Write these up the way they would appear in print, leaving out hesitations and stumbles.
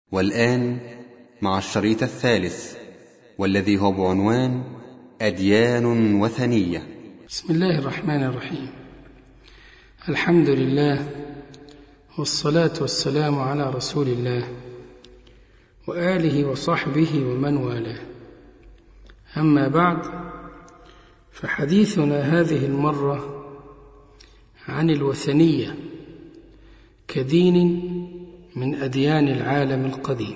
والآن مع الشريط الثالث والذي هو بعنوان أديان وثنية. بسم الله الرحمن الرحيم. الحمد لله والصلاة والسلام على رسول الله وآله وصحبه ومن والاه. أما بعد، فحديثنا هذه المرة عن الوثنية كدين من أديان العالم القديم.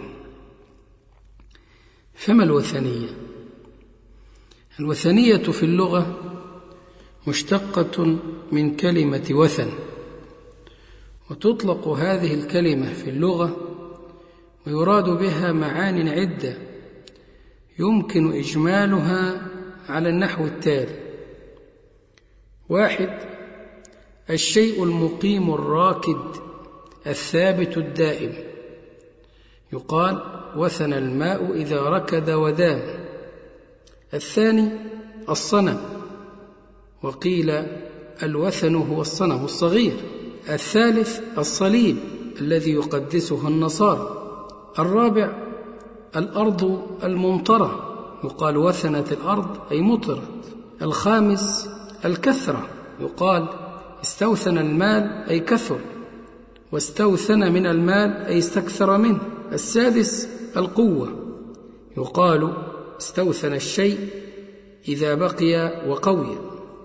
فما الوثنية؟ الوثنية في اللغة مشتقة من كلمة وثن، وتطلق هذه الكلمة في اللغة ويراد بها معان عدة يمكن إجمالها على النحو التالي: 1. الشيء المقيم الراكد الثابت الدائم، يقال وثن الماء إذا ركد ودام. 2. الصنم، وقيل الوثن هو الصنم الصغير. 3. الصليب الذي يقدسه النصارى. 4. الأرض الممطرة، يقال وثنت الأرض أي مطرت. 5. الكثرة، يقال استوثن المال أي كثر، واستوثن من المال أي استكثر منه. 6. القوة، يقال استوثن الشيء إذا بقي وقوي.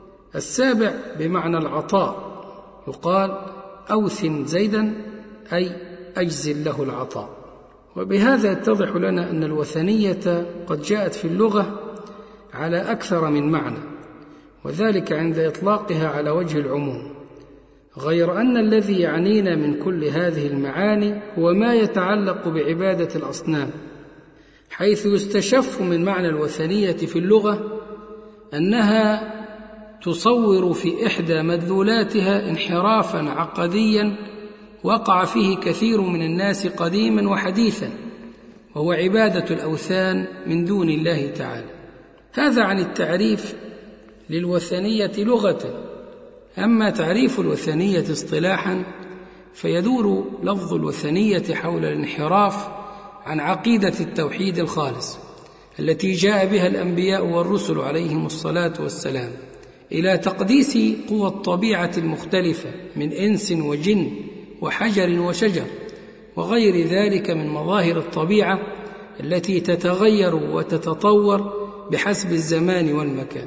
7. بمعنى العطاء، يقال أوثن زيدا أي أجزل له العطاء. وبهذا يتضح لنا أن الوثنية قد جاءت في اللغة على أكثر من معنى، وذلك عند إطلاقها على وجه العموم، غير أن الذي يعنينا من كل هذه المعاني هو ما يتعلق بعبادة الأصنام، حيث يستشف من معنى الوثنية في اللغة أنها تصور في إحدى مدلولاتها انحرافا عقديا وقع فيه كثير من الناس قديما وحديثا، وهو عبادة الأوثان من دون الله تعالى. هذا عن التعريف للوثنية لغة. أما تعريف الوثنية اصطلاحا فيدور لفظ الوثنية حول الانحراف عن عقيدة التوحيد الخالص التي جاء بها الأنبياء والرسل عليهم الصلاة والسلام، إلى تقديس قوى الطبيعة المختلفة من إنس وجن وحجر وشجر وغير ذلك من مظاهر الطبيعة التي تتغير وتتطور بحسب الزمان والمكان.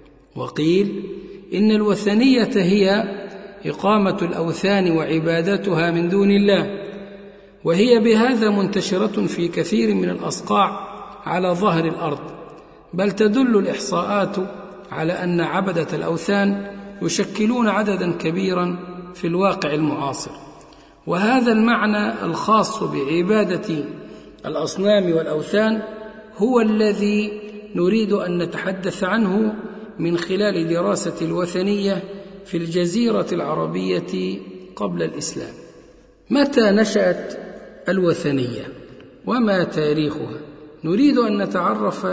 وقيل إن الوثنية هي إقامة الأوثان وعبادتها من دون الله، وهي بهذا منتشرة في كثير من الأصقاع على ظهر الأرض، بل تدل الإحصاءات على أن عبدة الأوثان يشكلون عددا كبيرا في الواقع المعاصر. وهذا المعنى الخاص بعبادة الأصنام والأوثان هو الذي نريد أن نتحدث عنه من خلال دراسة الوثنية في الجزيرة العربية قبل الإسلام. متى نشأت الوثنية وما تاريخها؟ نريد أن نتعرف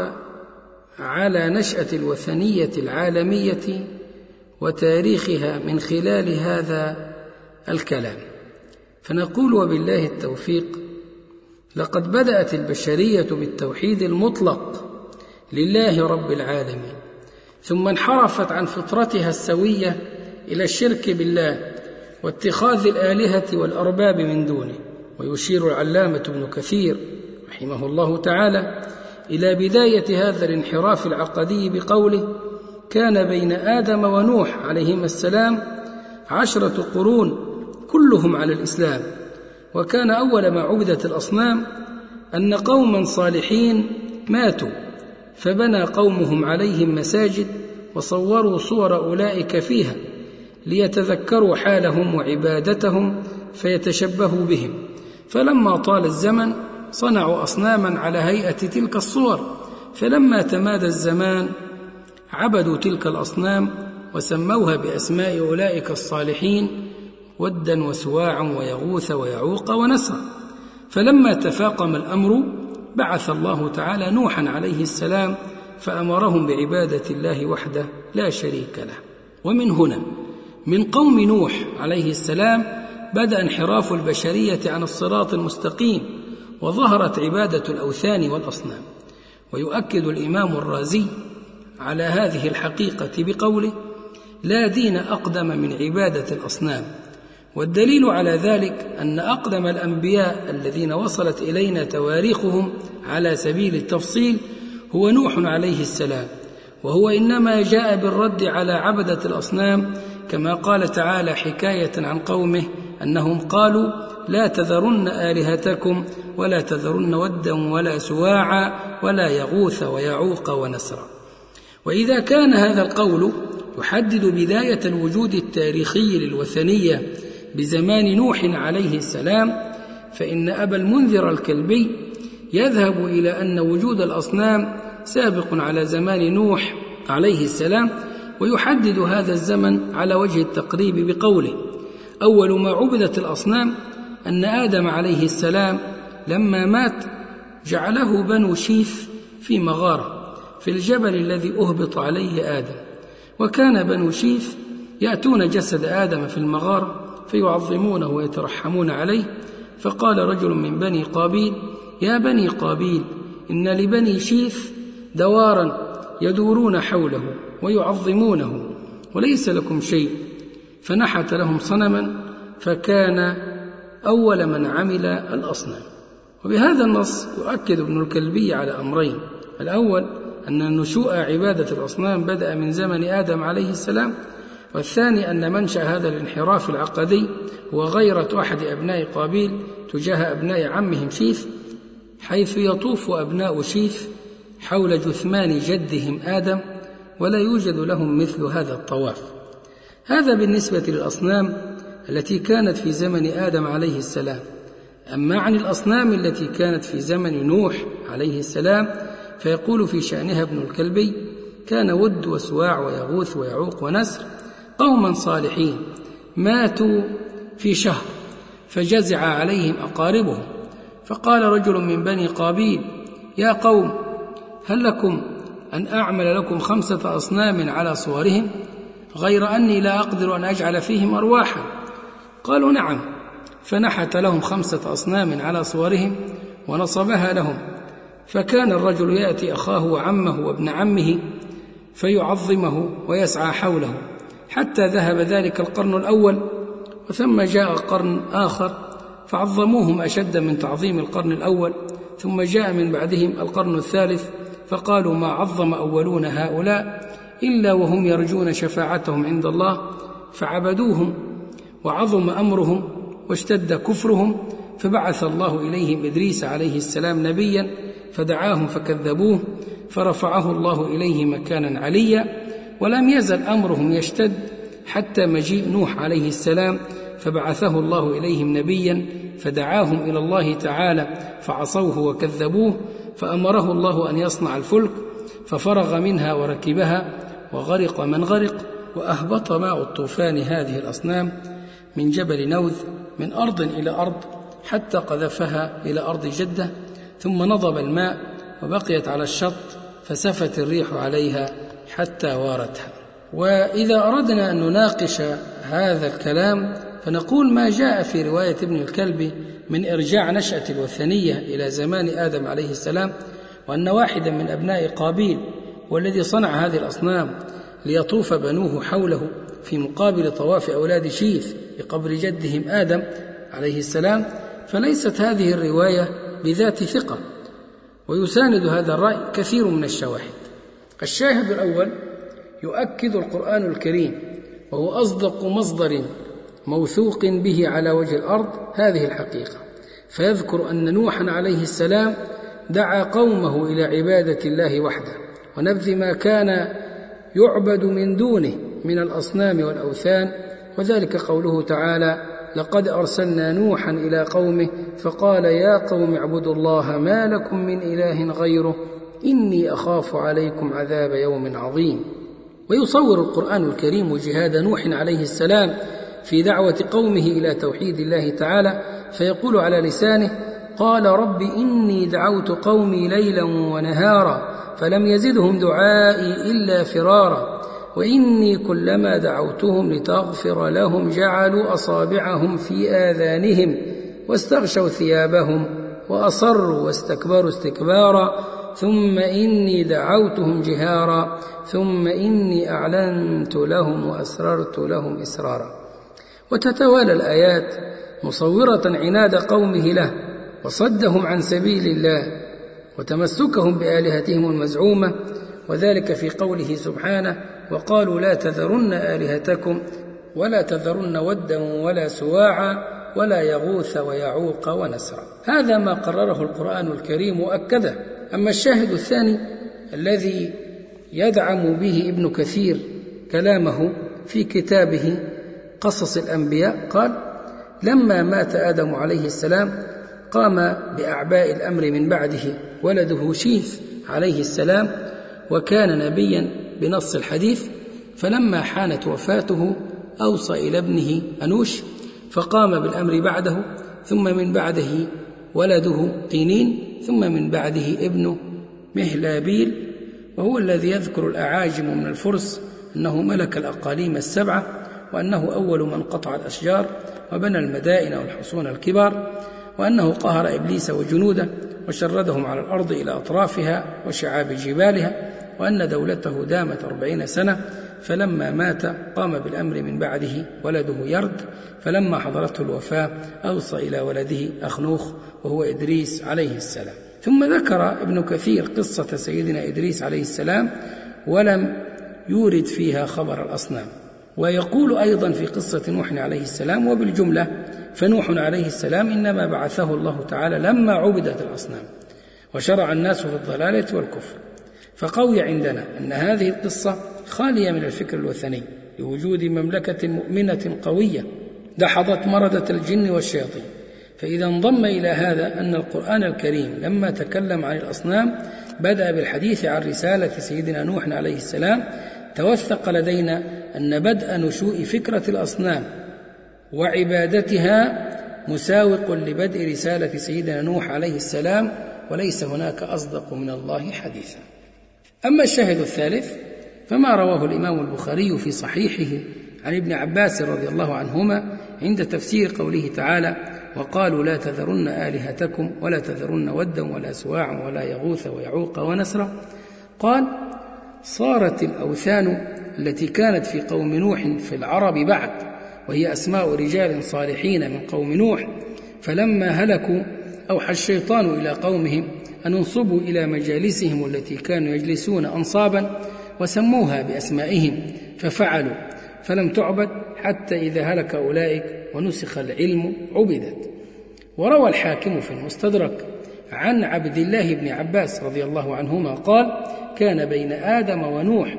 على نشأة الوثنية العالمية وتاريخها من خلال هذا الكلام، فنقول وبالله التوفيق: لقد بدأت البشرية بالتوحيد المطلق لله رب العالمين، ثم انحرفت عن فطرتها السوية إلى الشرك بالله واتخاذ الآلهة والأرباب من دونه. ويشير العلامة ابن كثير رحمه الله تعالى إلى بداية هذا الانحراف العقدي بقوله: كان بين آدم ونوح عليهما السلام 10 قرون كلهم على الإسلام، وكان أول ما عبدت الأصنام أن قوما صالحين ماتوا فبنى قومهم عليهم مساجد وصوروا صور أولئك فيها ليتذكروا حالهم وعبادتهم فيتشبهوا بهم، فلما طال الزمن صنعوا أصناما على هيئة تلك الصور، فلما تمادى الزمان عبدوا تلك الأصنام وسموها بأسماء أولئك الصالحين: ودا وسواعا ويغوث ويعوق ونسرا. فلما تفاقم الأمر بعث الله تعالى نوحا عليه السلام فأمرهم بعبادة الله وحده لا شريك له. ومن هنا من قوم نوح عليه السلام بدأ انحراف البشرية عن الصراط المستقيم، وظهرت عبادة الأوثان والأصنام. ويؤكد الإمام الرازي على هذه الحقيقة بقوله: لا دين أقدم من عبادة الأصنام. والدليل على ذلك أن أقدم الأنبياء الذين وصلت إلينا تواريخهم على سبيل التفصيل هو نوح عليه السلام، وهو إنما جاء بالرد على عبدة الأصنام، كما قال تعالى حكاية عن قومه أنهم قالوا: لا تذرن آلهتكم ولا تذرن ودا ولا سواعا ولا يغوث ويعوق ونسرا. وإذا كان هذا القول يحدد بداية الوجود التاريخي للوثنية بزمان نوح عليه السلام، فإن أبا المنذر الكلبي يذهب إلى أن وجود الأصنام سابق على زمان نوح عليه السلام، ويحدد هذا الزمن على وجه التقريب بقوله: أول ما عبدت الأصنام أن آدم عليه السلام لما مات جعله بنو شيث في مغارة في الجبل الذي أهبط عليه آدم، وكان بنو شيث يأتون جسد آدم في المغارة فيعظمونه ويترحمون عليه. فقال رجل من بني قابيل: يا بني قابيل، إن لبني شيث دوارا يدورون حوله ويعظمونه وليس لكم شيء، فنحت لهم صنما فكان أول من عمل الأصنام. وبهذا النص يؤكد ابن الكلبي على أمرين: الأول أن نشوء عبادة الأصنام بدأ من زمن آدم عليه السلام، والثاني أن منشأ هذا الانحراف العقدي هو غيرة أحد أبناء قابيل تجاه أبناء عمهم شيث، حيث يطوف أبناء شيث حول جثمان جدهم آدم ولا يوجد لهم مثل هذا الطواف. هذا بالنسبة للأصنام التي كانت في زمن آدم عليه السلام. أما عن الأصنام التي كانت في زمن نوح عليه السلام فيقول في شأنها ابن الكلبي: كان ود وسواع ويغوث ويعوق ونسر قوما صالحين ماتوا في شهر فجزع عليهم أقاربهم، فقال رجل من بني قابيل: يا قوم، هل لكم أن أعمل لكم 5 أصنام على صورهم غير أني لا أقدر أن أجعل فيهم أرواحا؟ قالوا: نعم. فنحت لهم 5 أصنام على صورهم ونصبها لهم. فكان الرجل يأتي أخاه وعمه وابن عمه فيعظمه ويسعى حوله حتى ذهب ذلك القرن الأول، وثم جاء قرن آخر فعظموهم أشد من تعظيم القرن الأول، ثم جاء من بعدهم القرن الثالث فقالوا: ما عظم أولون هؤلاء إلا وهم يرجون شفاعتهم عند الله، فعبدوهم وعظم أمرهم واشتد كفرهم، فبعث الله إليهم إدريس عليه السلام نبيا فدعاهم فكذبوه فرفعه الله إليه مكانا عليا، ولم يزل أمرهم يشتد حتى مجيء نوح عليه السلام فبعثه الله إليهم نبيا فدعاهم إلى الله تعالى فعصوه وكذبوه، فأمره الله أن يصنع الفلك ففرغ منها وركبها وغرق من غرق، وأهبط ماء الطوفان هذه الأصنام من جبل نوذ من أرض إلى أرض حتى قذفها إلى أرض جدة، ثم نضب الماء وبقيت على الشط فسفت الريح عليها حتى وارتها. وإذا أردنا أن نناقش هذا الكلام فنقول: ما جاء في رواية ابن الكلبي من إرجاع نشأة الوثنية إلى زمان آدم عليه السلام، وأن واحدا من أبناء قابيل والذي صنع هذه الأصنام ليطوف بنوه حوله في مقابل طواف أولاد شيث بقبر جدهم آدم عليه السلام، فليست هذه الرواية بذات ثقة، ويساند هذا الرأي كثير من الشواهد. الشاهد الأول يؤكد القرآن الكريم، وهو أصدق مصدر موثوق به على وجه الأرض هذه الحقيقة، فيذكر أن نوحا عليه السلام دعا قومه إلى عبادة الله وحده ونبذ ما كان يعبد من دونه من الأصنام والأوثان، وذلك قوله تعالى: لقد أرسلنا نوحا إلى قومه فقال يا قوم اعبدوا الله ما لكم من إله غيره إني أخاف عليكم عذاب يوم عظيم. ويصور القرآن الكريم جهاد نوح عليه السلام في دعوة قومه إلى توحيد الله تعالى، فيقول على لسانه: قال رب إني دعوت قومي ليلا ونهارا فلم يزدهم دعائي إلا فرارا وإني كلما دعوتهم لتغفر لهم جعلوا أصابعهم في آذانهم واستغشوا ثيابهم وأصروا واستكبروا استكبارا ثم إني دعوتهم جهارا ثم إني أعلنت لهم وأسررت لهم إسرارا. وتتوالى الآيات مصورة عناد قومه له وصدهم عن سبيل الله وتمسكهم بآلهتهم المزعومة، وذلك في قوله سبحانه: وقالوا لا تذرن آلهتكم ولا تذرن ودا ولا سواعا ولا يغوث ويعوق ونسرا. هذا ما قرره القرآن الكريم وأكده. أما الشاهد الثاني الذي يدعم به ابن كثير كلامه في كتابه قصص الأنبياء، قال: لما مات آدم عليه السلام قام بأعباء الأمر من بعده ولده شيث عليه السلام، وكان نبيا بنص الحديث، فلما حانت وفاته أوصى إلى ابنه أنوش فقام بالأمر بعده، ثم من بعده ولده قينين، ثم من بعده ابنه مهلابيل، وهو الذي يذكر الأعاجم من الفرس أنه ملك الأقاليم السبعة، وأنه أول من قطع الأشجار وبنى المدائن والحصون الكبار، وأنه قهر إبليس وجنوده وشردهم على الأرض إلى أطرافها وشعاب جبالها، وأن دولته دامت 40 سنة، فلما مات قام بالأمر من بعده ولده يرد، فلما حضرته الوفاة أوصى إلى ولده أخنوخ وهو إدريس عليه السلام. ثم ذكر ابن كثير قصة سيدنا إدريس عليه السلام ولم يورد فيها خبر الأصنام. ويقول أيضا في قصة نوح عليه السلام وبالجملة: فنوح عليه السلام إنما بعثه الله تعالى لما عبدت الأصنام وشرع الناس في الضلالة والكفر. فقوي عندنا أن هذه القصة خالية من الفكر الوثني لوجود مملكة مؤمنة قوية دحضت مردة الجن والشياطين. فإذا انضم إلى هذا أن القرآن الكريم لما تكلم عن الأصنام بدأ بالحديث عن رسالة سيدنا نوح عليه السلام، توثق لدينا أن بدء نشوء فكرة الأصنام وعبادتها مساوق لبدء رسالة سيدنا نوح عليه السلام، وليس هناك أصدق من الله حديثا. أما الشاهد الثالث فما رواه الإمام البخاري في صحيحه عن ابن عباس رضي الله عنهما عند تفسير قوله تعالى: وقالوا لا تذرن آلهتكم ولا تذرن ودا ولا سواعا ولا يغوث ويعوق ونسرا. قال: صارت الأوثان التي كانت في قوم نوح في العرب بعد، وهي أسماء رجال صالحين من قوم نوح، فلما هلكوا أوحى الشيطان إلى قومهم أن انصبوا إلى مجالسهم التي كانوا يجلسون أنصابا وسموها بأسمائهم، ففعلوا، فلم تعبد حتى إذا هلك أولئك ونسخ العلم عبدت. وروى الحاكم في المستدرك عن عبد الله بن عباس رضي الله عنهما قال: كان بين آدم ونوح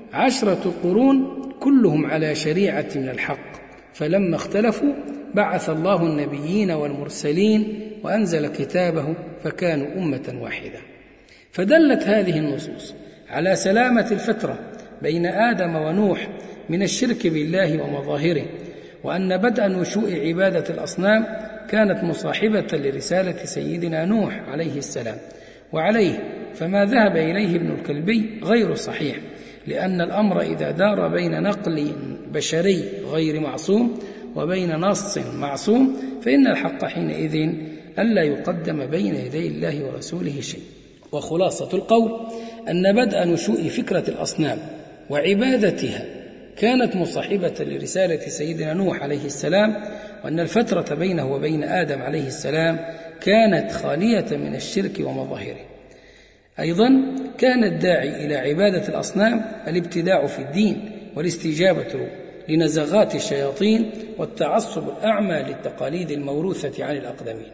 10 قرون كلهم على شريعة من الحق، فلما اختلفوا بعث الله النبيين والمرسلين وأنزل كتابه فكانوا أمة واحدة. فدلت هذه النصوص على سلامة الفترة بين آدم ونوح من الشرك بالله ومظاهره، وأن بدء نشوء عبادة الأصنام كانت مصاحبة لرسالة سيدنا نوح عليه السلام. وعليه فما ذهب إليه ابن الكلبي غير صحيح، لأن الأمر إذا دار بين نقل بشري غير معصوم وبين نص معصوم فإن الحق حينئذ ألا يقدم بين يدي الله ورسوله شيء. وخلاصة القول أن بدء نشوء فكرة الأصنام وعبادتها كانت مصاحبة لرسالة سيدنا نوح عليه السلام، وأن الفترة بينه وبين آدم عليه السلام كانت خالية من الشرك ومظاهره. أيضا كان الداعي إلى عبادة الأصنام الابتداع في الدين والاستجابة لنزغات الشياطين والتعصب الأعمى للتقاليد الموروثة عن الأقدمين.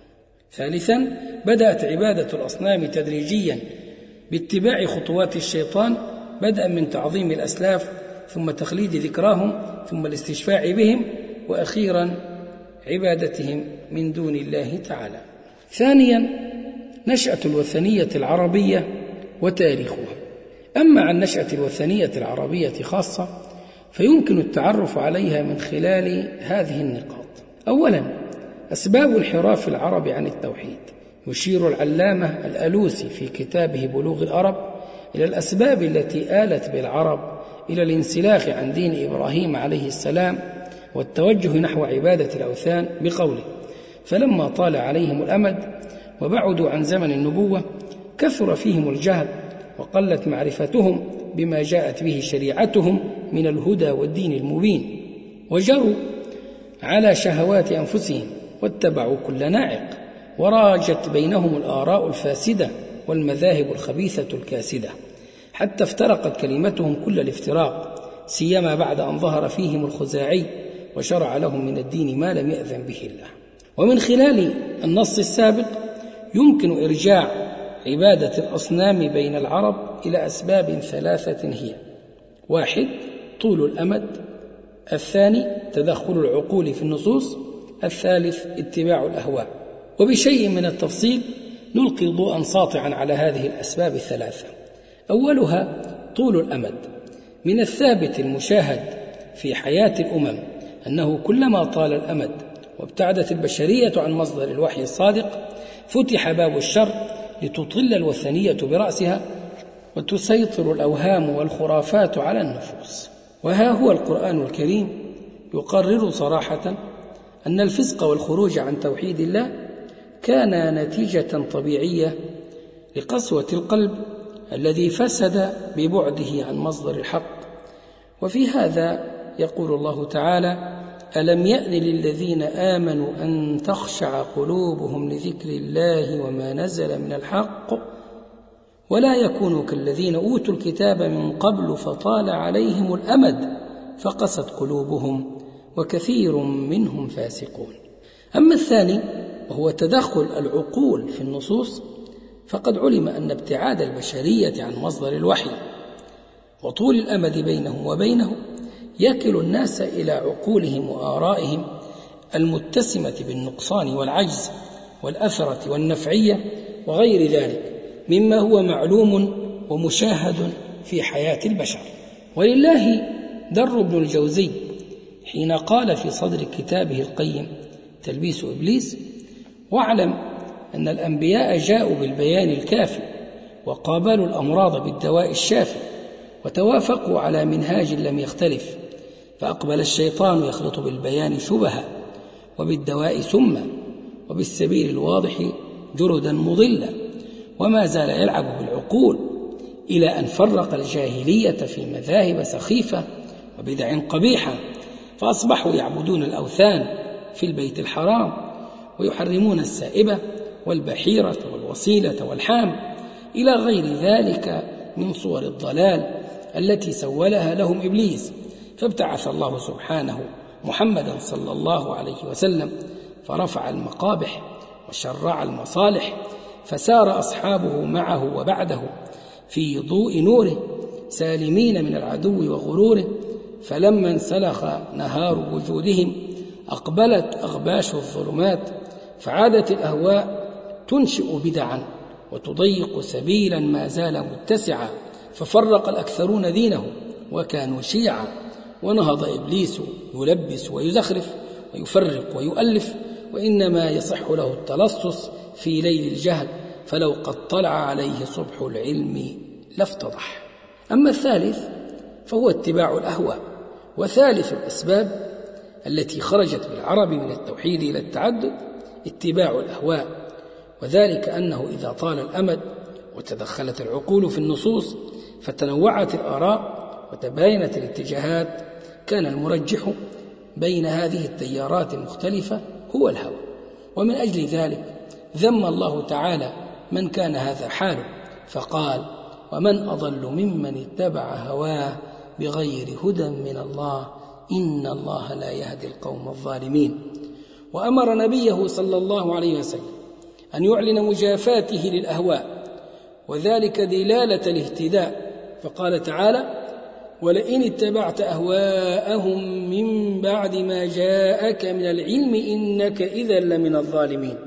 ثالثا بدأت عبادة الأصنام تدريجيا باتباع خطوات الشيطان، بدءا من تعظيم الأسلاف، ثم تخليد ذكراهم، ثم الاستشفاع بهم، وأخيرا عبادتهم من دون الله تعالى. ثانيا نشأة الوثنية العربية وتاريخها. أما عن نشأة الوثنية العربية خاصة فيمكن التعرف عليها من خلال هذه النقاط. أولا أسباب انحراف العرب عن التوحيد. يشير العلامة الألوسي في كتابه بلوغ العرب إلى الأسباب التي آلت بالعرب إلى الانسلاخ عن دين إبراهيم عليه السلام والتوجه نحو عبادة الأوثان بقوله: فلما طال عليهم الأمد وبعدوا عن زمن النبوة كثر فيهم الجهل وقلت معرفتهم بما جاءت به شريعتهم من الهدى والدين المبين، وجروا على شهوات أنفسهم واتبعوا كل ناعق، وراجت بينهم الآراء الفاسدة والمذاهب الخبيثة الكاسدة، حتى افترقت كلمتهم كل الافتراق، سيما بعد أن ظهر فيهم الخزاعي وشرع لهم من الدين ما لم يأذن به الله. ومن خلال النص السابق يمكن إرجاع عبادة الأصنام بين العرب إلى أسباب 3 هي: 1 طول الأمد، 2 تدخل العقول في النصوص، 3 اتباع الأهواء. وبشيء من التفصيل نلقي ضوءا ساطعا على هذه الأسباب 3. أولها طول الأمد. من الثابت المشاهد في حياة الأمم أنه كلما طال الأمد وابتعدت البشرية عن مصدر الوحي الصادق فتح باب الشر لتطل الوثنية برأسها وتسيطر الأوهام والخرافات على النفوس. وها هو القرآن الكريم يقرر صراحة أن الفسق والخروج عن توحيد الله كان نتيجة طبيعية لقسوة القلب الذي فسد ببعده عن مصدر الحق. وفي هذا يقول الله تعالى: ألم يأن للذين آمنوا أن تخشع قلوبهم لذكر الله وما نزل من الحق ولا يكونوا كالذين أوتوا الكتاب من قبل فطال عليهم الأمد فقست قلوبهم وكثير منهم فاسقون. أما الثاني وهو تدخل العقول في النصوص، فقد علم أن ابتعاد البشرية عن مصدر الوحي وطول الأمد بينهم وبينه يكل الناس إلى عقولهم وآرائهم المتسمة بالنقصان والعجز والأثرة والنفعية وغير ذلك مما هو معلوم ومشاهد في حياة البشر. ولله در ابن الجوزي حين قال في صدر كتابه القيم تلبيس إبليس: واعلم أن الأنبياء جاءوا بالبيان الكافي وقابلوا الأمراض بالدواء الشافي وتوافقوا على منهاج لم يختلف، فأقبل الشيطان يخلط بالبيان شبها وبالدواء سما وبالسبيل الواضح جردا مضلا، وما زال يلعب بالعقول إلى أن فرق الجاهلية في مذاهب سخيفة وبدع قبيحة، فأصبحوا يعبدون الأوثان في البيت الحرام ويحرمون السائبة والبحيرة والوصيلة والحام إلى غير ذلك من صور الضلال التي سولها لهم إبليس. فابتعث الله سبحانه محمدا صلى الله عليه وسلم فرفع المقابح وشرع المصالح، فسار أصحابه معه وبعده في ضوء نوره سالمين من العدو وغروره. فلما انسلخ نهار وجودهم أقبلت أغباش الظلمات، فعادت الأهواء تنشئ بدعا وتضيق سبيلا ما زال متسعا، ففرق الأكثرون دينهم وكانوا شيعا، ونهض إبليس يلبس ويزخرف ويفرق ويؤلف، وإنما يصح له التلصص في ليل الجهل، فلو قد طلع عليه صبح العلم لافتضح. أما الثالث فهو اتباع الأهواء. وثالث الأسباب التي خرجت بالعرب من التوحيد إلى التعدد اتباع الأهواء، وذلك أنه إذا طال الأمد وتدخلت العقول في النصوص فتنوعت الآراء وتباينت الاتجاهات، كان المرجح بين هذه التيارات المختلفة هو الهوى. ومن أجل ذلك ذم الله تعالى من كان هذا حاله، فقال: ومن أضل ممن اتبع هواه بغير هدى من الله إن الله لا يهدي القوم الظالمين. وأمر نبيه صلى الله عليه وسلم أن يعلن مجافاته للأهواء، وذلك دلالة الاهتداء، فقال تعالى: ولئن اتبعت أهواءهم من بعد ما جاءك من العلم إنك إذا لمن الظالمين.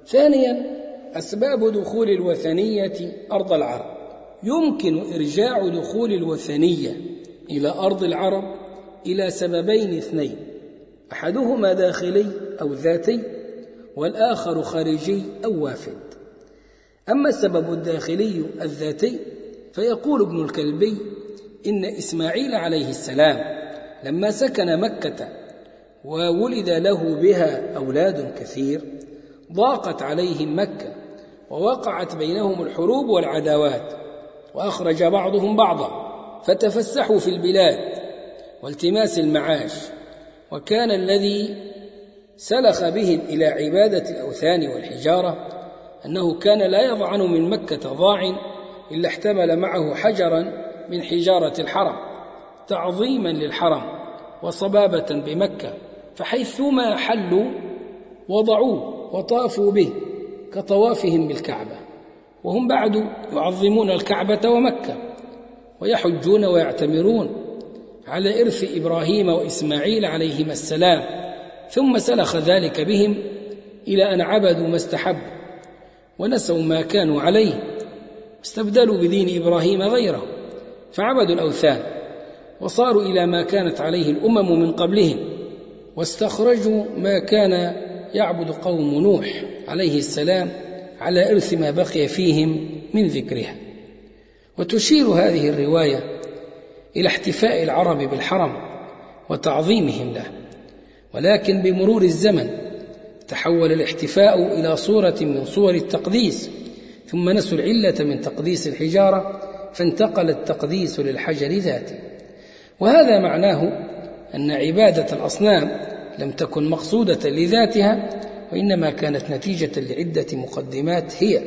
ثانيا أسباب دخول الوثنية أرض العرب. يمكن إرجاع دخول الوثنية إلى أرض العرب إلى سببين اثنين: أحدهما داخلي أو ذاتي، والآخر خارجي أو وافد. أما السبب الداخلي الذاتي فيقول ابن الكلبي إن إسماعيل عليه السلام لما سكن مكة وولد له بها أولاد كثير ضاقت عليهم مكة ووقعت بينهم الحروب والعداوات، وأخرج بعضهم بعضا، فتفسحوا في البلاد والتماس المعاش. وكان الذي سلخ بهم إلى عبادة الأوثان والحجارة أنه كان لا يضعن من مكة ضاع إلا احتمل معه حجرا من حجارة الحرم تعظيما للحرم وصبابة بمكة، فحيثما حلوا وضعوه وطافوا به كطوافهم بالكعبة، وهم بعد يعظمون الكعبة ومكة ويحجون ويعتمرون على إرث إبراهيم وإسماعيل عليهما السلام، ثم سلخ ذلك بهم إلى أن عبدوا ما استحبوا ونسوا ما كانوا عليه، استبدلوا بدين إبراهيم غيره فعبدوا الأوثان وصاروا إلى ما كانت عليه الأمم من قبلهم، واستخرجوا ما كان يعبد قوم نوح عليه السلام على إرث ما بقي فيهم من ذكرها. وتشير هذه الرواية إلى احتفاء العرب بالحرم وتعظيمهم له، ولكن بمرور الزمن تحول الاحتفاء إلى صورة من صور التقديس، ثم نسوا العلة من تقديس الحجارة فانتقل التقديس للحجر ذاته. وهذا معناه أن عبادة الأصنام لم تكن مقصودة لذاتها، وإنما كانت نتيجة لعدة مقدمات، هي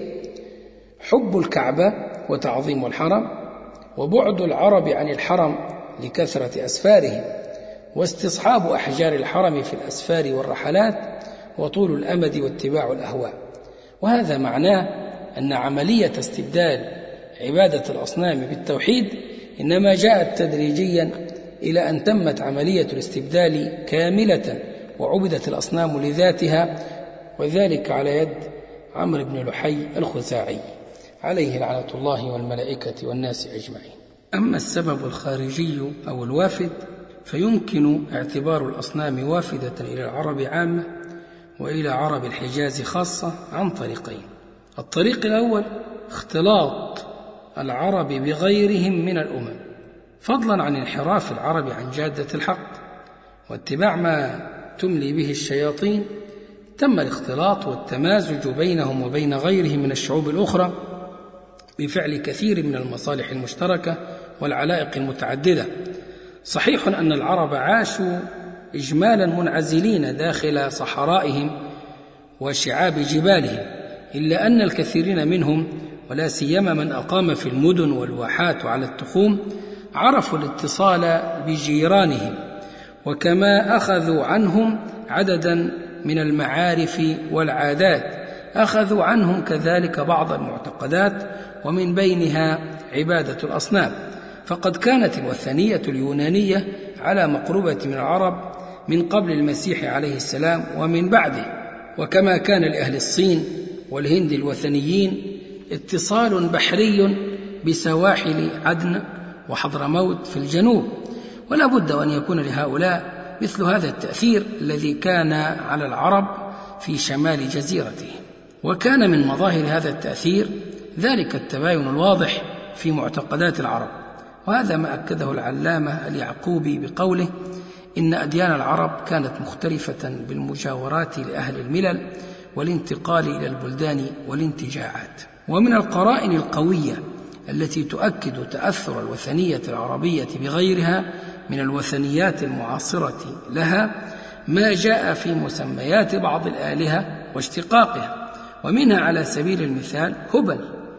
حب الكعبة وتعظيم الحرم، وبعد العرب عن الحرم لكثرة أسفارهم، واستصحاب أحجار الحرم في الأسفار والرحلات، وطول الأمد واتباع الأهواء. وهذا معناه أن عملية استبدال عبادة الأصنام بالتوحيد إنما جاءت تدريجيا إلى أن تمت عملية الاستبدال كاملة وعبدت الأصنام لذاتها، وذلك على يد عمرو بن لحي الخزاعي عليه لعنة الله والملائكة والناس أجمعين. أما السبب الخارجي أو الوافد فيمكن اعتبار الأصنام وافدة إلى العرب عامة وإلى عرب الحجاز خاصة عن طريقين. الطريق الأول اختلاط العرب بغيرهم من الأمم، فضلا عن انحراف العرب عن جادة الحق واتباع ما تملي به الشياطين، تم الاختلاط والتمازج بينهم وبين غيرهم من الشعوب الأخرى بفعل كثير من المصالح المشتركة والعلائق المتعددة. صحيح أن العرب عاشوا إجمالا منعزلين داخل صحرائهم وشعاب جبالهم، إلا أن الكثيرين منهم ولا سيما من أقام في المدن والواحات وعلى التخوم عرفوا الاتصال بجيرانهم، وكما أخذوا عنهم عددا من المعارف والعادات أخذوا عنهم كذلك بعض المعتقدات، ومن بينها عبادة الأصنام. فقد كانت الوثنية اليونانية على مقربة من العرب من قبل المسيح عليه السلام ومن بعده، وكما كان لأهل الصين والهند الوثنيين اتصال بحري بسواحل عدن وحضرموت في الجنوب، ولا بد أن يكون لهؤلاء مثل هذا التأثير الذي كان على العرب في شمال جزيرتهم. وكان من مظاهر هذا التأثير ذلك التباين الواضح في معتقدات العرب، وهذا ما أكده العلامة اليعقوبي بقوله: إن أديان العرب كانت مختلفة بالمجاورات لأهل الملل والانتقال إلى البلدان والانتجاعات. ومن القرائن القوية التي تؤكد تأثر الوثنية العربية بغيرها من الوثنيات المعاصرة لها ما جاء في مسميات بعض الآلهة واشتقاقها، ومنها على سبيل المثال هبل،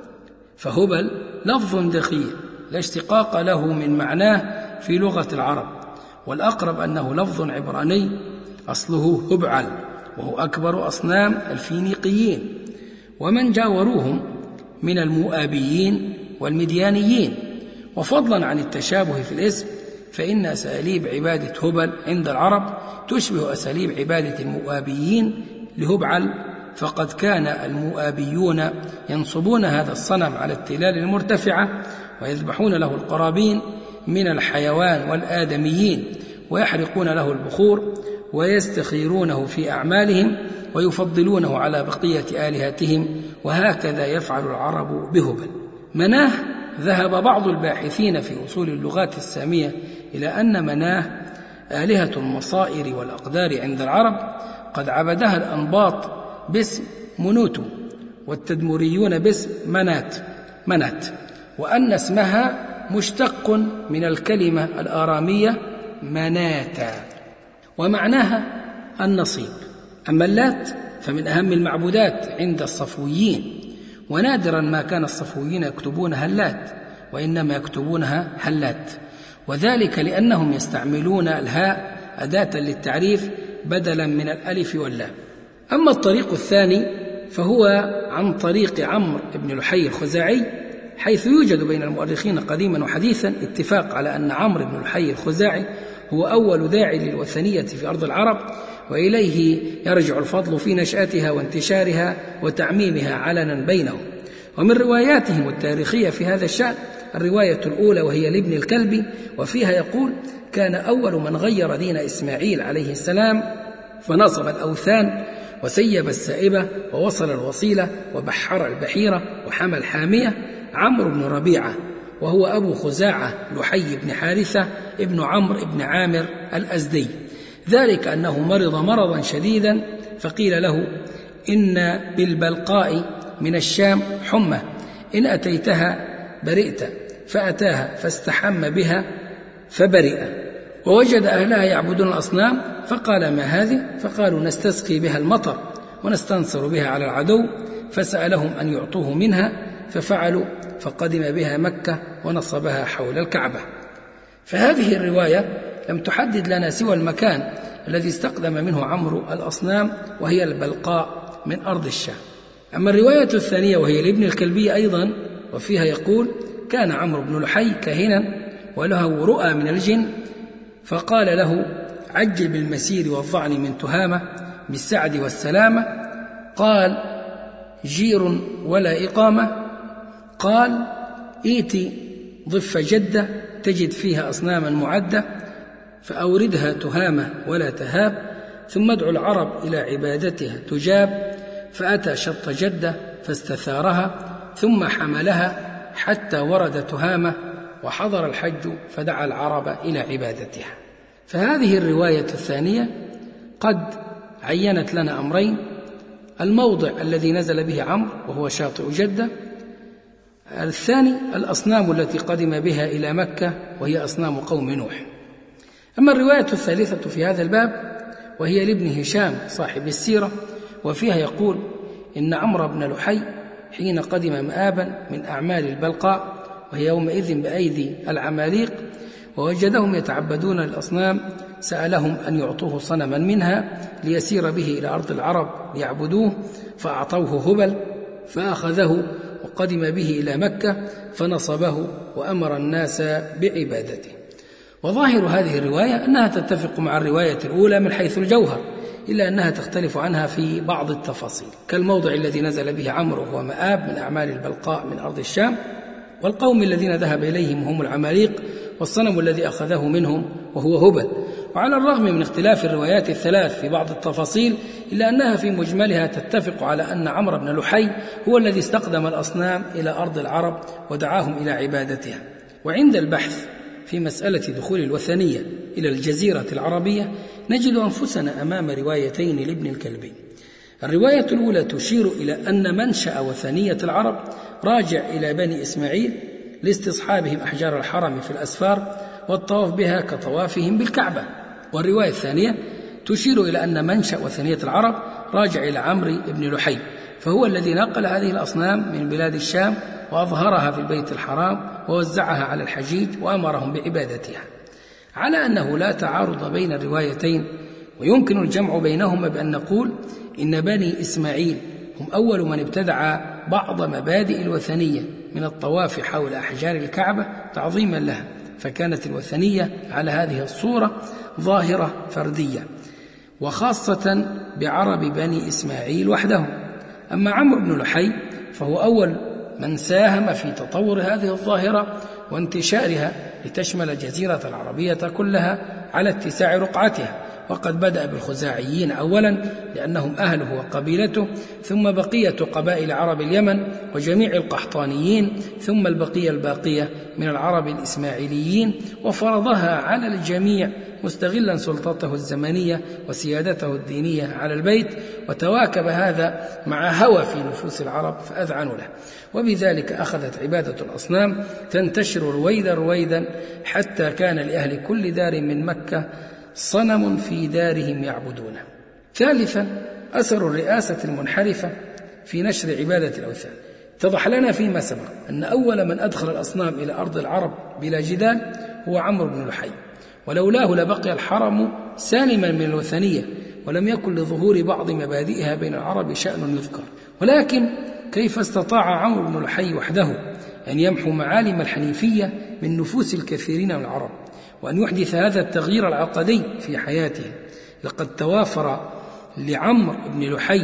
فهبل لفظ دخيل لا اشتقاق له من معناه في لغة العرب، والأقرب أنه لفظ عبراني أصله هبعل، وهو أكبر أصنام الفينيقيين ومن جاوروهم من المؤابيين والمديانيين. وفضلا عن التشابه في الاسم، فإن أساليب عبادة هبل عند العرب تشبه أساليب عبادة المؤابيين لهبعل، فقد كان المؤابيون ينصبون هذا الصنم على التلال المرتفعة ويذبحون له القرابين من الحيوان والآدميين، ويحرقون له البخور ويستخيرونه في أعمالهم ويفضلونه على بقية آلهتهم، وهكذا يفعل العرب بهبل. مناه ذهب بعض الباحثين في أصول اللغات السامية إلى أن مناه آلهة المصائر والأقدار عند العرب قد عبدها الأنباط باسم منوتو، والتدمريون باسم منات، وأن اسمها مشتق من الكلمة الآرامية مناتا ومعناها النصيب. أما اللات فمن أهم المعبودات عند الصفويين، ونادرا ما كان الصفويين يكتبونها اللات، وإنما يكتبونها هلات، وذلك لأنهم يستعملون الهاء أداة للتعريف بدلا من الألف واللام. أما الطريق الثاني فهو عن طريق عمرو بن لحي الخزاعي، حيث يوجد بين المؤرخين قديما وحديثا اتفاق على أن عمرو بن لحي الخزاعي هو أول داعي للوثنية في أرض العرب، وإليه يرجع الفضل في نشأتها وانتشارها وتعميمها علنا بينهم. ومن رواياتهم التاريخية في هذا الشأن الرواية الأولى وهي لابن الكلبي، وفيها يقول: كان أول من غير دين إسماعيل عليه السلام فنصب الأوثان وسيب السائبة ووصل الوصيلة وبحر البحيرة وحمى الحامية عمرو بن ربيعة، وهو أبو خزاعة لحي بن حارثة ابن عمرو بن عامر الأزدي، ذلك أنه مرض مرضا شديدا فقيل له: إن بالبلقاء من الشام حمى، إن أتيتها برئت، فأتاها فاستحم بها فبرئ، ووجد أهلها يعبدون الأصنام فقال: ما هذه؟ فقالوا: نستسقي بها المطر ونستنصر بها على العدو، فسألهم أن يعطوه منها ففعلوا، فقدم بها مكة ونصبها حول الكعبة. فهذه الرواية لم تحدد لنا سوى المكان الذي استقدم منه عمرو الأصنام، وهي البلقاء من أرض الشام. أما الرواية الثانية وهي لابن الكلبي أيضا، وفيها يقول: كان عمرو بن لحي كاهنا وله رؤى من الجن، فقال له: عجل بالمسير والظعن من تهامة بالسعد والسلامة. قال: جير ولا إقامة. قال: إيتي ضف جدة تجد فيها أصناما معدة، فأوردها تهامة ولا تهاب، ثم ادعو العرب إلى عبادتها تجاب. فأتى شط جدة فاستثارها، ثم حملها حتى ورد تهامة، وحضر الحج فدعا العرب إلى عبادتها. فهذه الرواية الثانية قد عينت لنا أمرين: الموضع الذي نزل به عمرو وهو شاطئ جدة، الثاني الأصنام التي قدم بها إلى مكة وهي أصنام قوم نوح. أما الرواية الثالثة في هذا الباب وهي لابن هشام صاحب السيرة، وفيها يقول: إن عمرو بن لحي حين قدم مآبا من أعمال البلقاء، وهي يومئذ بأيدي العماليق، ووجدهم يتعبدون للأصنام، سألهم أن يعطوه صنما منها ليسير به إلى أرض العرب ليعبدوه، فأعطوه هبل، فأخذه وقدم به إلى مكة فنصبه وأمر الناس بعبادته. وظاهر هذه الرواية أنها تتفق مع الرواية الأولى من حيث الجوهر، إلا أنها تختلف عنها في بعض التفاصيل، كالموضع الذي نزل به عمرو هو مآب من أعمال البلقاء من أرض الشام، والقوم الذين ذهب إليهم هم العماليق، والصنم الذي أخذه منهم وهو هبل. وعلى الرغم من اختلاف الروايات الثلاث في بعض التفاصيل، إلا أنها في مجملها تتفق على أن عمرو بن لحي هو الذي استقدم الأصنام إلى أرض العرب ودعاهم إلى عبادتها. وعند البحث في مسألة دخول الوثنية إلى الجزيرة العربية نجد أنفسنا أمام روايتين لابن الكلبي. الرواية الأولى تشير إلى أن منشأ وثنية العرب راجع إلى بني إسماعيل لاستصحابهم أحجار الحرم في الأسفار والطواف بها كطوافهم بالكعبة. والرواية الثانية تشير إلى أن منشأ وثنية العرب راجع إلى عمرو بن لحي، فهو الذي نقل هذه الأصنام من بلاد الشام وأظهرها في البيت الحرام ووزعها على الحجيج وأمرهم بعبادتها. على أنه لا تعارض بين الروايتين، ويمكن الجمع بينهما بأن نقول إن بني إسماعيل هم أول من ابتدع بعض مبادئ الوثنية من الطواف حول أحجار الكعبة تعظيما لها، فكانت الوثنية على هذه الصورة ظاهرة فردية، وخاصة بعرب بني إسماعيل وحدهم. أما عمرو بن لحي فهو أول من ساهم في تطور هذه الظاهرة وانتشارها لتشمل الجزيرة العربية كلها على اتساع رقعتها، وقد بدأ بالخزاعيين أولا لأنهم أهله وقبيلته، ثم بقية قبائل عرب اليمن وجميع القحطانيين، ثم البقية الباقية من العرب الإسماعيليين، وفرضها على الجميع مستغلا سلطته الزمنية وسيادته الدينية على البيت، وتواكب هذا مع هوى في نفوس العرب فأذعنوا له، وبذلك أخذت عبادة الأصنام تنتشر رويدا حتى كان لأهل كل دار من مكة صنم في دارهم يعبدونه. ثالثا، أثر الرئاسة المنحرفة في نشر عبادة الأوثان. اتضح لنا فيما سبق أن أول من أدخل الأصنام إلى أرض العرب بلا جدال هو عمرو بن لحي، ولولاه لبقي الحرم سالما من الوثنية، ولم يكن لظهور بعض مبادئها بين العرب شأن يذكر. ولكن كيف استطاع عمرو بن لحي وحده أن يمحو معالم الحنيفية من نفوس الكثيرين من العرب، وأن يحدث هذا التغيير العقدي في حياته؟ لقد توافر لعمرو بن لحي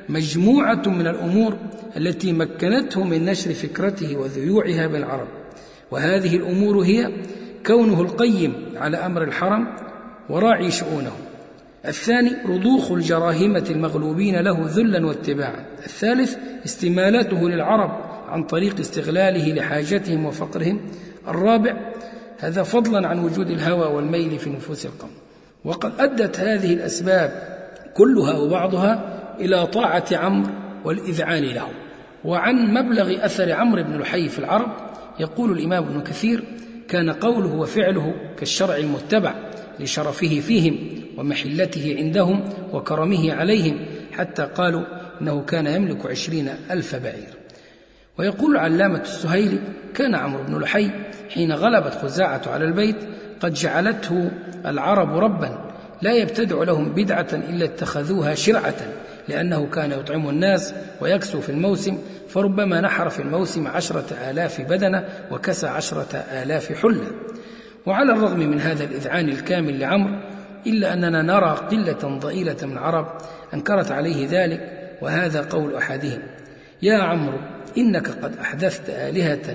مجموعة من الأمور التي مكنته من نشر فكرته وذيوعها بالعرب، وهذه الأمور هي كونه القيم على أمر الحرم وراعي شؤونه. الثاني، رضوخ الجراهمة المغلوبين له ذلا واتباعا. الثالث، استمالته للعرب عن طريق استغلاله لحاجتهم وفقرهم. الرابع، هذا فضلا عن وجود الهوى والميل في نفوس القوم. وقد أدت هذه الأسباب كلها وبعضها إلى طاعة عمرو والإذعان له. وعن مبلغ أثر عمرو بن لحي في العرب يقول الإمام ابن كثير: كان قوله وفعله كالشرع المتبع لشرفه فيهم ومحلته عندهم وكرمه عليهم، حتى قالوا إنه كان يملك 20,000 بعير. ويقول العلامة السهيلي: كان عمرو بن لحي حين غلبت خزاعة على البيت قد جعلته العرب ربا لا يبتدع لهم بدعة إلا اتخذوها شرعة، لأنه كان يطعم الناس ويكسو في الموسم، فربما نحر في الموسم 10,000 بدنة وكسى 10,000 حلة. وعلى الرغم من هذا الإذعان الكامل لعمرو، إلا أننا نرى قلة ضئيلة من العرب أنكرت عليه ذلك، وهذا قول أحدهم: يا عمرو إنك قد أحدثت آلهة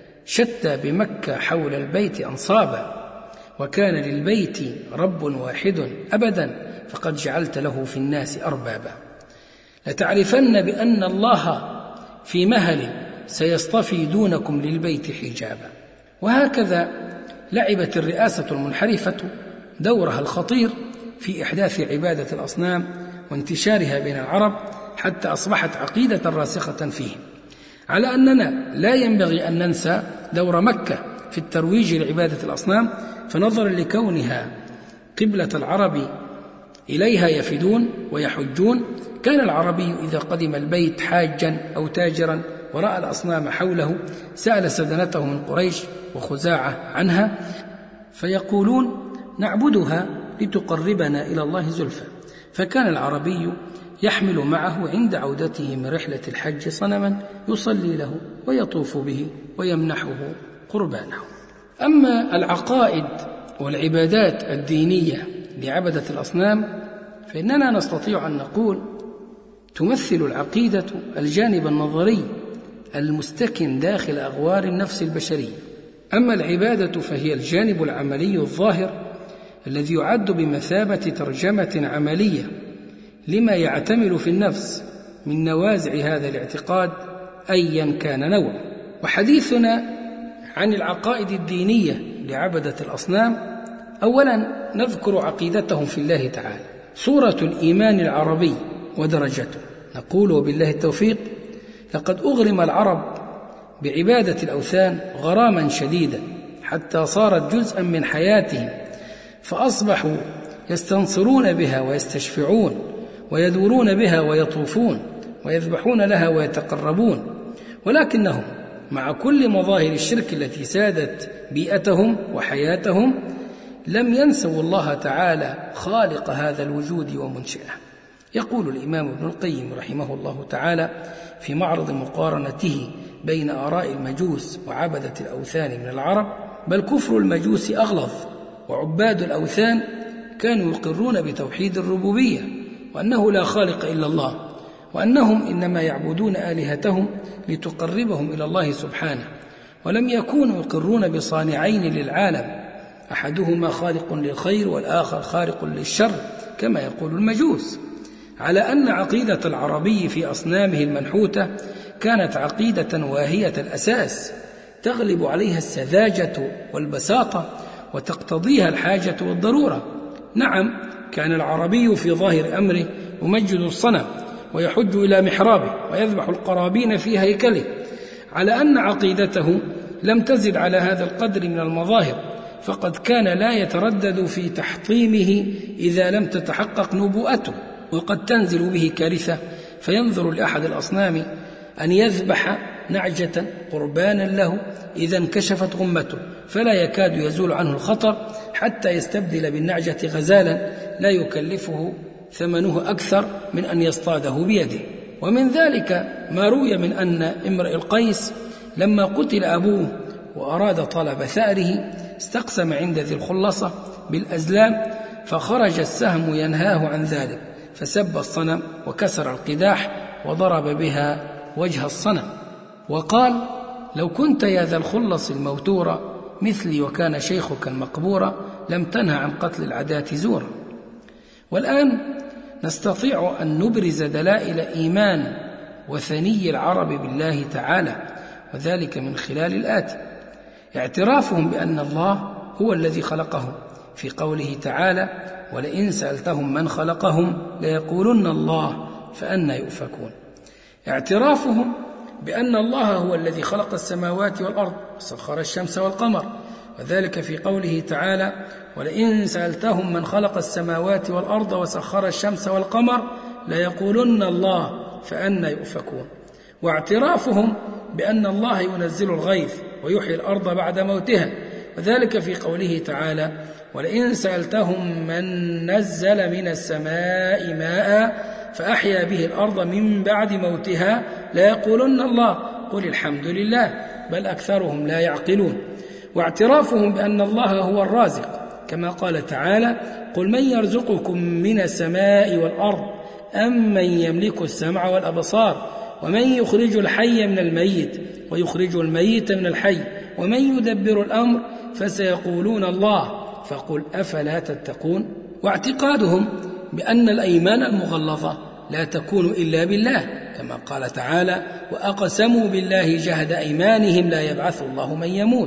شتى بمكة حول البيت أنصابا، وكان للبيت رب واحد أبدا، فقد جعلت له في الناس أربابا. لتعرفن بأن الله في مهل سيصطفي دونكم للبيت حجابا. وهكذا لعبت الرئاسة المنحرفة دورها الخطير في إحداث عبادة الأصنام وانتشارها بين العرب، حتى أصبحت عقيدة راسخة فيهم. على أننا لا ينبغي أن ننسى دور مكة في الترويج لعبادة الأصنام، فنظرا لكونها قبلة العرب إليها يفدون ويحجون، كان العربي إذا قدم البيت حاجا أو تاجرا ورأى الأصنام حوله سأل سدنته من قريش وخزاعة عنها، فيقولون: نعبدها لتقربنا إلى الله زلفى. فكان العربي يحمل معه عند عودته من رحلة الحج صنما يصلي له ويطوف به ويمنحه قربانه. أما العقائد والعبادات الدينية لعبدة الأصنام، فإننا نستطيع أن نقول تمثل العقيدة الجانب النظري المستكن داخل أغوار النفس البشرية. أما العبادة فهي الجانب العملي الظاهر الذي يعد بمثابة ترجمة عملية لما يعتمل في النفس من نوازع هذا الاعتقاد أيا كان نوعه. وحديثنا عن العقائد الدينية لعبدة الأصنام، أولا نذكر عقيدتهم في الله تعالى. صورة الإيمان العربي ودرجته، نقول وبالله التوفيق: لقد أغرم العرب بعبادة الأوثان غراما شديدا حتى صارت جزءا من حياتهم، فأصبحوا يستنصرون بها ويستشفعون ويدورون بها ويطوفون ويذبحون لها ويتقربون، ولكنهم مع كل مظاهر الشرك التي سادت بيئتهم وحياتهم لم ينسوا الله تعالى خالق هذا الوجود ومنشئه. يقول الإمام ابن القيم رحمه الله تعالى في معرض مقارنته بين آراء المجوس وعبدة الأوثان من العرب: بل كفر المجوس أغلظ، وعباد الأوثان كانوا يقرون بتوحيد الربوبية، وأنه لا خالق إلا الله، وأنهم إنما يعبدون آلهتهم لتقربهم إلى الله سبحانه، ولم يكونوا يقرون بصانعين للعالم، أحدهما خالق للخير والآخر خالق للشر، كما يقول المجوس، على أن عقيدة العربي في أصنامه المنحوتة كانت عقيدة واهية الأساس تغلب عليها السذاجة والبساطة وتقتضيها الحاجة والضرورة. نعم، كان العربي في ظاهر أمره يمجد الصنم ويحج إلى محرابه ويذبح القرابين في هيكله، على أن عقيدته لم تزد على هذا القدر من المظاهر، فقد كان لا يتردد في تحطيمه إذا لم تتحقق نبوءته، وقد تنزل به كارثة فينظر لأحد الأصنام أن يذبح نعجة قربانا له إذا انكشفت غمته، فلا يكاد يزول عنه الخطر حتى يستبدل بالنعجة غزالا لا يكلفه ثمنه أكثر من أن يصطاده بيده. ومن ذلك ما روي من أن امرئ القيس لما قتل أبوه وأراد طلب ثأره استقسم عند ذي الخلصة بالأزلام، فخرج السهم ينهاه عن ذلك، فسب الصنم وكسر القداح وضرب بها وجه الصنم، وقال: لو كنت يا ذا الخلص الموتورة مثلي وكان شيخك المقبورة لم تنه عن قتل العداة زورا. والآن نستطيع أن نبرز دلائل إيمان وثني العرب بالله تعالى، وذلك من خلال الآتي: اعترافهم بأن الله هو الذي خلقهم في قوله تعالى: ولئن سألتهم من خلقهم ليقولن الله فأنى يؤفكون. اعترافهم بأن الله هو الذي خلق السماوات والأرض وسخر الشمس والقمر، وذلك في قوله تعالى: ولئن سألتهم من خلق السماوات والأرض وسخر الشمس والقمر ليقولن الله فأنى يؤفكون. واعترافهم بأن الله ينزل الغيث ويحيي الأرض بعد موتها، وذلك في قوله تعالى: ولئن سألتهم من نزل من السماء ماء فأحيا به الأرض من بعد موتها ليقولن الله قل الحمد لله بل أكثرهم لا يعقلون. واعترافهم بأن الله هو الرازق، كما قال تعالى: قل من يرزقكم من السماء والأرض أم من يملك السمع والأبصار ومن يخرج الحي من الميت ويخرج الميت من الحي ومن يدبر الأمر فسيقولون الله فقل أفلا تتقون. واعتقادهم بأن الأيمان المغلظة لا تكون إلا بالله، كما قال تعالى: وأقسموا بالله جهد أيمانهم لا يبعث الله من يموت.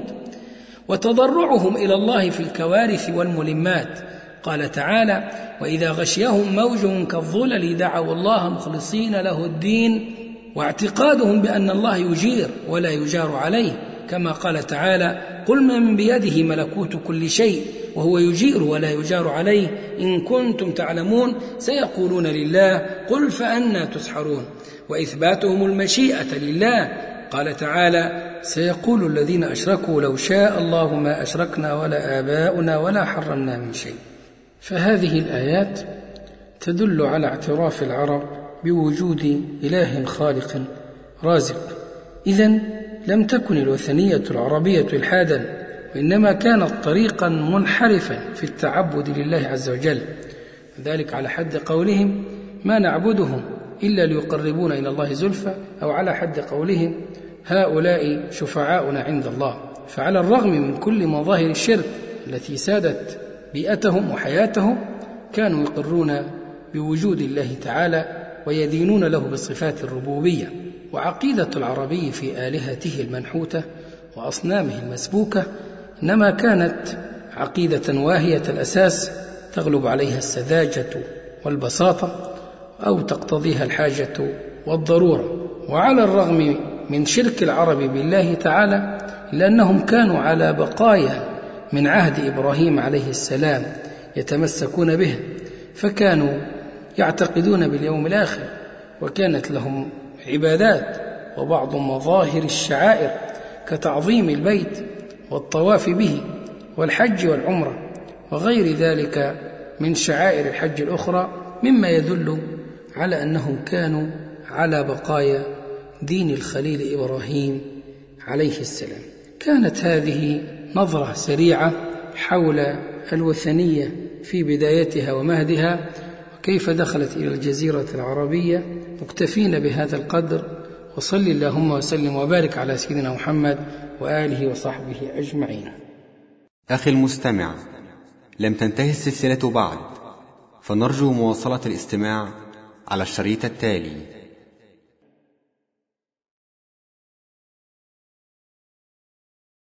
وتضرعهم إلى الله في الكوارث والملمات، قال تعالى: وإذا غشيهم موج كالظلل دعوا الله مخلصين له الدين. واعتقادهم بأن الله يجير ولا يجار عليه، كما قال تعالى: قل من بيده ملكوت كل شيء وهو يجير ولا يجار عليه إن كنتم تعلمون سيقولون لله قل فأنى تسحرون. وإثباتهم المشيئة لله، قال تعالى: سيقول الذين أشركوا لو شاء الله ما أشركنا ولا آباؤنا ولا حرمنا من شيء. فهذه الآيات تدل على اعتراف العرب بوجود إله خالق رازق. إذن لم تكن الوثنية العربية إلحادا، وإنما كانت طريقا منحرفا في التعبد لله عز وجل، ذلك على حد قولهم: ما نعبدهم إلا ليقربونا إلى الله زلفى، أو على حد قولهم: هؤلاء شفعاؤنا عند الله. فعلى الرغم من كل مظاهر الشرك التي سادت بيئتهم وحياتهم كانوا يقرون بوجود الله تعالى ويدينون له بصفات الربوبية. وعقيدة العربي في آلهته المنحوتة وأصنامه المسبوكة إنما كانت عقيدة واهية الأساس تغلب عليها السذاجة والبساطة أو تقتضيها الحاجة والضرورة. وعلى الرغم من شرك العرب بالله تعالى إلا أنهم كانوا على بقايا من عهد إبراهيم عليه السلام يتمسكون به، فكانوا يعتقدون باليوم الآخر، وكانت لهم عبادات وبعض مظاهر الشعائر كتعظيم البيت والطواف به والحج والعمرة وغير ذلك من شعائر الحج الأخرى، مما يدل على أنهم كانوا على بقايا دين الخليل إبراهيم عليه السلام. كانت هذه نظرة سريعة حول الوثنية في بدايتها ومهدها وكيف دخلت إلى الجزيرة العربية. مكتفين بهذا القدر، وصل اللهم وسلم وبارك على سيدنا محمد وآله وصحبه أجمعين. أخي المستمع، لم تنتهي السلسلة بعد، فنرجو مواصلة الاستماع على الشريط التالي.